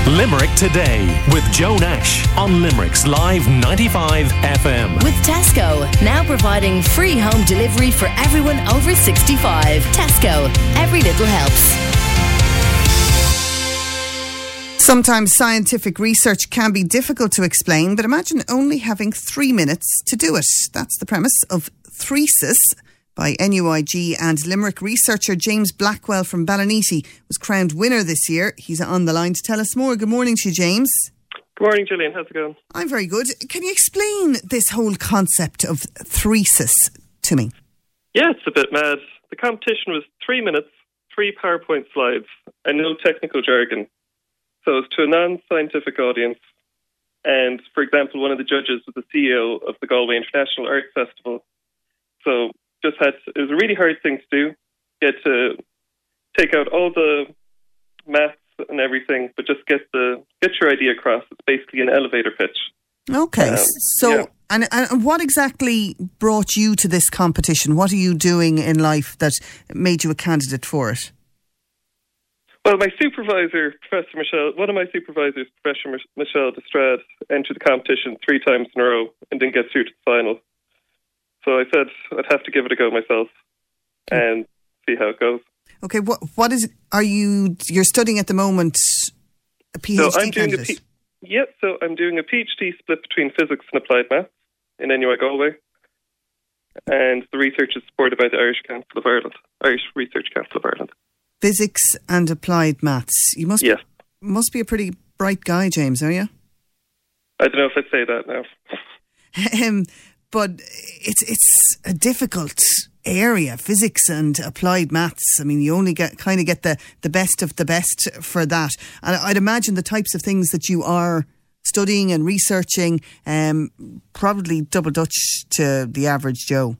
Limerick Today with Joe Nash on Limerick's Live 95 FM. With Tesco, now providing free home delivery for everyone over 65. Tesco, every little helps. Sometimes scientific research can be difficult to explain, but imagine only having 3 minutes to do it. That's the premise of Threesis by NUIG, and Limerick researcher James Blackwell from Ballinety was crowned winner this year. He's on the line to tell us more. Good morning to you, James. Good morning, Gillian. How's it going? I'm very good. Can you explain this whole concept of Threesis to me? Yeah, it's a bit mad. The competition was 3 minutes, 3 PowerPoint slides, and no technical jargon. So it's to a non-scientific audience. And, for example, one of the judges was the CEO of the Galway International Arts Festival. So it was a really hard thing to do, get to take out all the maths and everything, but just get your idea across. It's basically an elevator pitch. Okay, and what exactly brought you to this competition? What are you doing in life that made you a candidate for it? Well, my supervisor, one of my supervisors, Professor Michelle Destrade, entered the competition 3 times in a row and didn't get through to the final. So I said I'd have to give it a go myself and see how it goes. Okay, you're studying at the moment a PhD candidate? So I'm doing a PhD split between physics and applied maths in NUI Galway. And the research is supported by the Irish Research Council of Ireland. Physics and applied maths. You must be a pretty bright guy, James, are you? I don't know if I'd say that now. But it's a difficult area, physics and applied maths. I mean, you only get the best of the best for that. And I'd imagine the types of things that you are studying and researching probably double Dutch to the average Joe.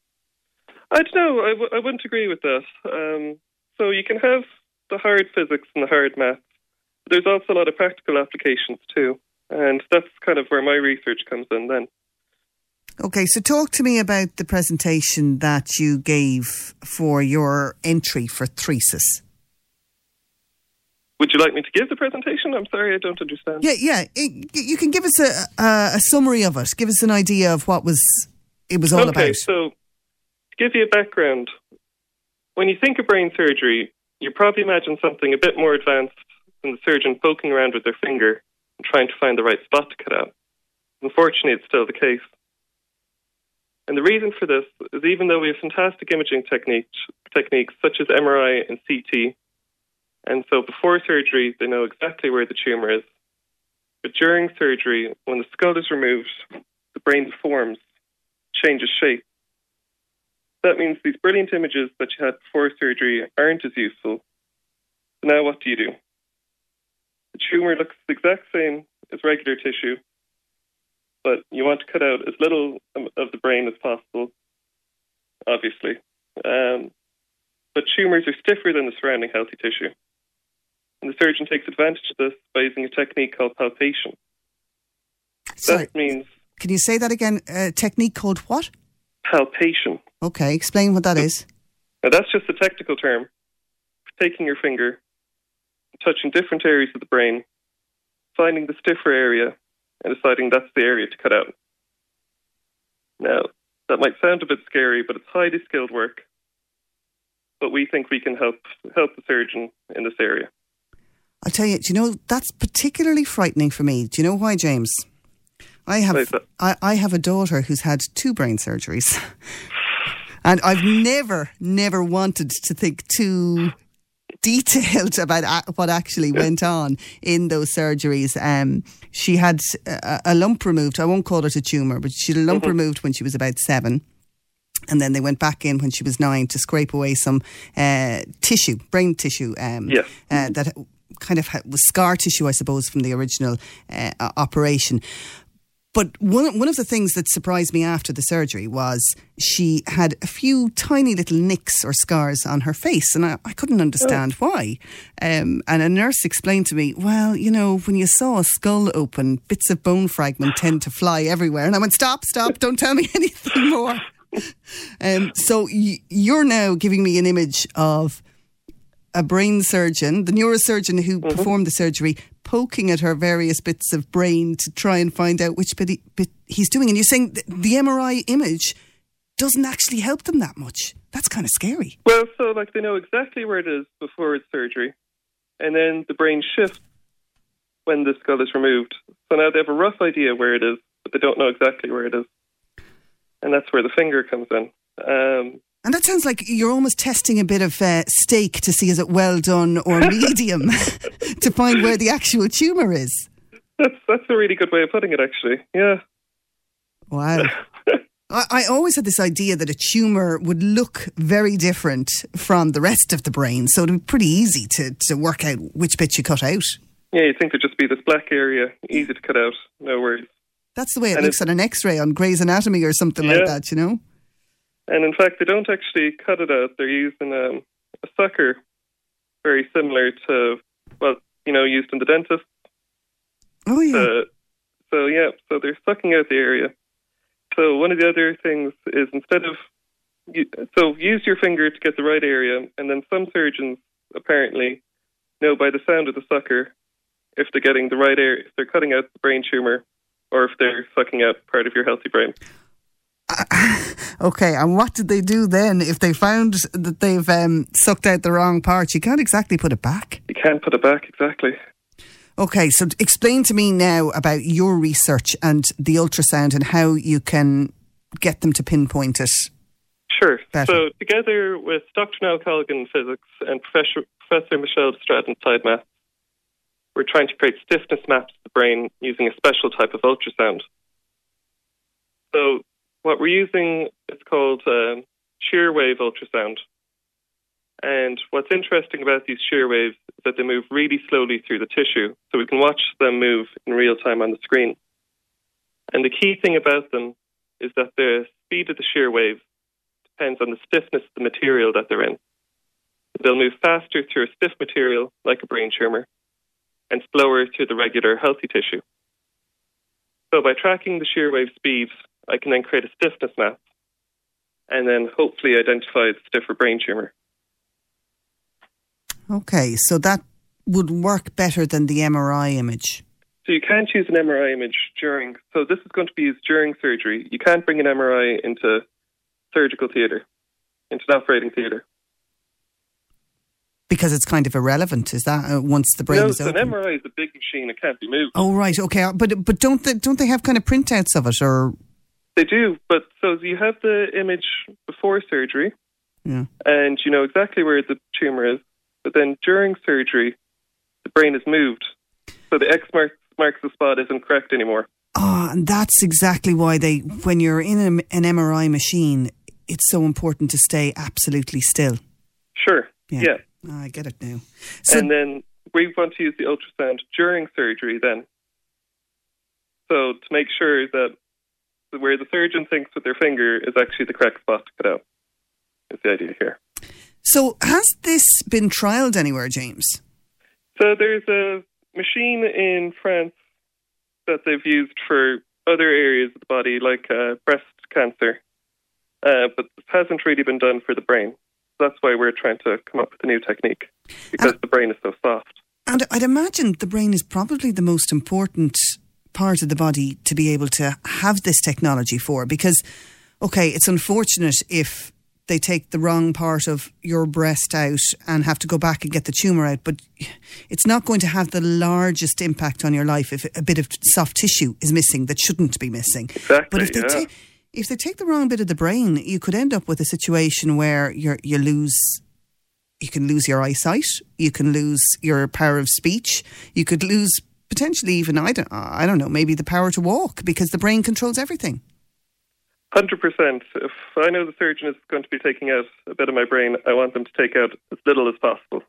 I don't know. I wouldn't agree with that. So you can have the hard physics and the hard maths. There's also a lot of practical applications too. And that's kind of where my research comes in then. Okay, so talk to me about the presentation that you gave for your entry for Threesis. Would you like me to give the presentation? I'm sorry, I don't understand. Yeah. You can give us a summary of it. Give us an idea of what it was all about. Okay, so to give you a background, when you think of brain surgery, you probably imagine something a bit more advanced than the surgeon poking around with their finger and trying to find the right spot to cut out. Unfortunately, it's still the case. And the reason for this is even though we have fantastic imaging techniques such as MRI and CT, and so before surgery, they know exactly where the tumour is. But during surgery, when the skull is removed, the brain deforms, changes shape. That means these brilliant images that you had before surgery aren't as useful. So now what do? The tumour looks the exact same as regular tissue, but you want to cut out as little of the brain as possible, obviously. But tumours are stiffer than the surrounding healthy tissue. And the surgeon takes advantage of this by using a technique called palpation. Sorry, that means... Can you say that again? A technique called what? Palpation. Okay, explain what that is. Now that's just a technical term for taking your finger, touching different areas of the brain, finding the stiffer area, and deciding that's the area to cut out. Now, that might sound a bit scary, but it's highly skilled work. But we think we can help the surgeon in this area. I'll tell you, that's particularly frightening for me. Do you know why, James? I have a daughter who's had 2 brain surgeries. And I've never wanted to think too detailed about what actually went on in those surgeries. She had a lump removed. I won't call it a tumour, but she had a lump removed when she was about 7. And then they went back in when she was 9 to scrape away some brain tissue, that kind of was scar tissue, I suppose, from the original operation. But one of the things that surprised me after the surgery was she had a few tiny little nicks or scars on her face, and I couldn't understand why. And a nurse explained to me, well, when you saw a skull open, bits of bone fragment tend to fly everywhere. And I went, stop, don't tell me anything more. So you're now giving me an image of a brain surgeon, the neurosurgeon who performed the surgery, poking at her various bits of brain to try and find out which bit he's doing. And you're saying the MRI image doesn't actually help them that much. That's kind of scary. Well, so they know exactly where it is before it's surgery, and then the brain shifts when the skull is removed. So now they have a rough idea where it is, but they don't know exactly where it is. And that's where the finger comes in. And that sounds like you're almost testing a bit of steak to see is it well done or medium to find where the actual tumour is. That's a really good way of putting it, actually. Yeah. Wow. I always had this idea that a tumour would look very different from the rest of the brain, so it would be pretty easy to work out which bit you cut out. Yeah, you'd think there'd just be this black area, easy to cut out, no worries. That's the way it looks on an X-ray on Grey's Anatomy or something like that, you know? And in fact, they don't actually cut it out. They're using a sucker, very similar to, used in the dentist. Oh, yeah. So they're sucking out the area. So one of the other things is use your finger to get the right area, and then some surgeons apparently know by the sound of the sucker if they're getting the right area, if they're cutting out the brain tumour, or if they're sucking out part of your healthy brain. Okay, and what did they do then if they found that they've sucked out the wrong part? You can't exactly put it back. You can't put it back, exactly. Okay, so explain to me now about your research and the ultrasound and how you can get them to pinpoint it. Sure. Better. So together with Dr. Niall Colligan in physics and Professor Michelle Stratton Side Maths, we're trying to create stiffness maps of the brain using a special type of ultrasound. So what we're using is called shear wave ultrasound. And what's interesting about these shear waves is that they move really slowly through the tissue, so we can watch them move in real time on the screen. And the key thing about them is that the speed of the shear wave depends on the stiffness of the material that they're in. They'll move faster through a stiff material, like a brain tumour, and slower through the regular healthy tissue. So by tracking the shear wave speed, I can then create a stiffness map and then hopefully identify the stiffer brain tumour. Okay, so that would work better than the MRI image. So you can't use an MRI image during, so this is going to be used during surgery. You can't bring an MRI into surgical theatre, into an operating theatre. Because it's kind of irrelevant, is that, once the brain is open? No, an MRI is a big machine, it can't be moved. Oh, right, okay, but don't they have kind of printouts of it, or...? They do, but so you have the image before surgery, and you know exactly where the tumour is, but then during surgery, the brain is moved. So the X marks the spot isn't correct anymore. Oh, and that's exactly why when you're in an MRI machine, it's so important to stay absolutely still. Sure, yeah. Oh, I get it now. So, and then we want to use the ultrasound during surgery then. So to make sure that where the surgeon thinks with their finger is actually the correct spot to cut out, is the idea here. So has this been trialled anywhere, James? So there's a machine in France that they've used for other areas of the body, like breast cancer, but this hasn't really been done for the brain. That's why we're trying to come up with a new technique, because the brain is so soft. And I'd imagine the brain is probably the most important part of the body to be able to have this technology for, because, okay, it's unfortunate if they take the wrong part of your breast out and have to go back and get the tumour out, but it's not going to have the largest impact on your life if a bit of soft tissue is missing that shouldn't be missing. Exactly, but if they take the wrong bit of the brain, you could end up with a situation where you can lose your eyesight, you can lose your power of speech, you could lose potentially even, I don't know, maybe the power to walk, because the brain controls everything. 100%. If I know the surgeon is going to be taking out a bit of my brain, I want them to take out as little as possible.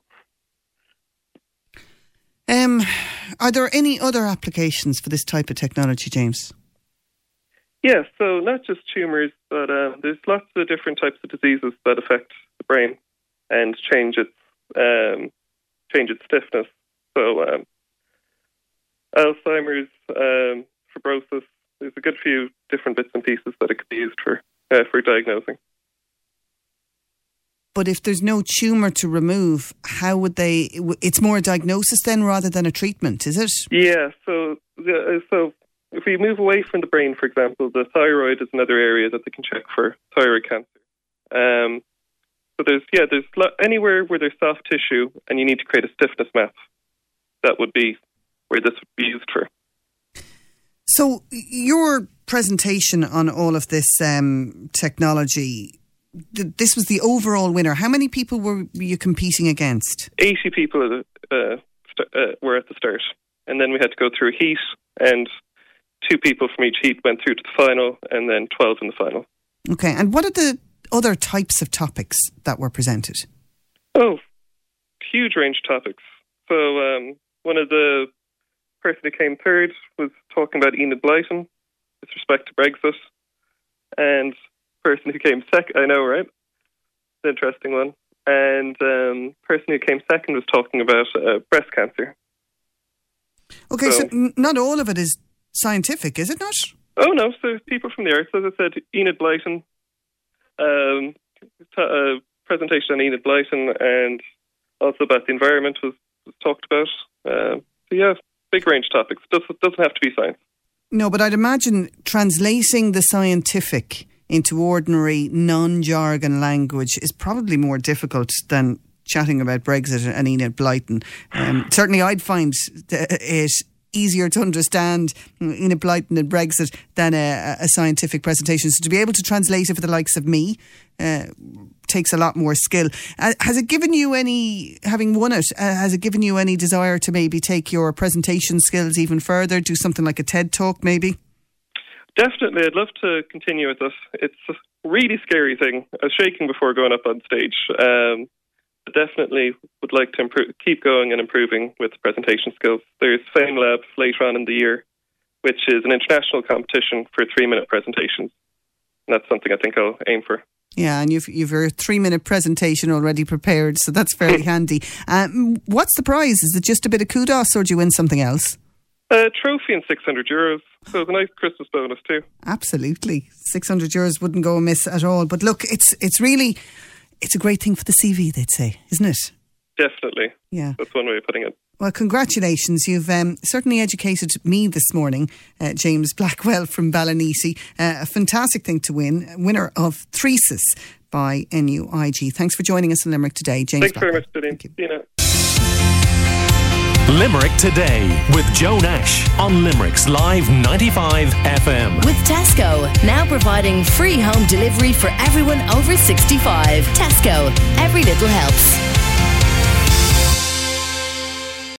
Are there any other applications for this type of technology, James? Yes, so not just tumours, but there's lots of different types of diseases that affect the brain and change its stiffness. So Alzheimer's, fibrosis, there's a good few different bits and pieces that it could be used for diagnosing. But if there's no tumour to remove, how would they... It's more a diagnosis then rather than a treatment, is it? Yeah, so if we move away from the brain, for example, the thyroid is another area that they can check for thyroid cancer. So there's anywhere where there's soft tissue and you need to create a stiffness map, that would be where this would be used for. So your presentation on all of this technology, this was the overall winner. How many people were you competing against? 80 people were at the start. And then we had to go through a heat, and 2 people from each heat went through to the final, and then 12 in the final. Okay, and what are the other types of topics that were presented? Oh, huge range of topics. So one of the person who came third was talking about Enid Blyton with respect to Brexit, and the person who came second, I know, right? It's an interesting one. And the person who came second was talking about breast cancer. Okay, so not all of it is scientific, is it not? Oh, no. So people from the arts, as I said, Enid Blyton, presentation on Enid Blyton, and also about the environment was talked about. So, yeah, big range of topics. Doesn't have to be science. No, but I'd imagine translating the scientific into ordinary, non-jargon language is probably more difficult than chatting about Brexit and Enid Blyton. Certainly I'd find it easier to understand Enid Blyton and Brexit than a scientific presentation. So to be able to translate it for the likes of me takes a lot more skill. Has it given you any, having won it, has it given you any desire to maybe take your presentation skills even further, do something like a TED Talk maybe? Definitely, I'd love to continue with this. It's a really scary thing. I was shaking before going up on stage. Definitely would like to keep going and improving with presentation skills. There's FameLab later on in the year, which is an international competition for 3-minute presentations. And that's something I think I'll aim for. Yeah, and you've your 3-minute presentation already prepared, so that's very handy. What's the prize? Is it just a bit of kudos, or do you win something else? A trophy and €600. So it's a nice Christmas bonus too. Absolutely. €600 wouldn't go amiss at all. But look, it's really... It's a great thing for the CV, they'd say, isn't it? Definitely. Yeah. That's one way of putting it. Well, congratulations. You've certainly educated me this morning, James Blackwell from Ballinasey. A fantastic thing to win. Winner of Threesis by NUIG. Thanks for joining us in Limerick today, James Thanks Blackwell. very much, Dillian. See you now. Limerick Today with Joe Nash on Limerick's Live 95 FM. With Tesco, now providing free home delivery for everyone over 65. Tesco, every little helps.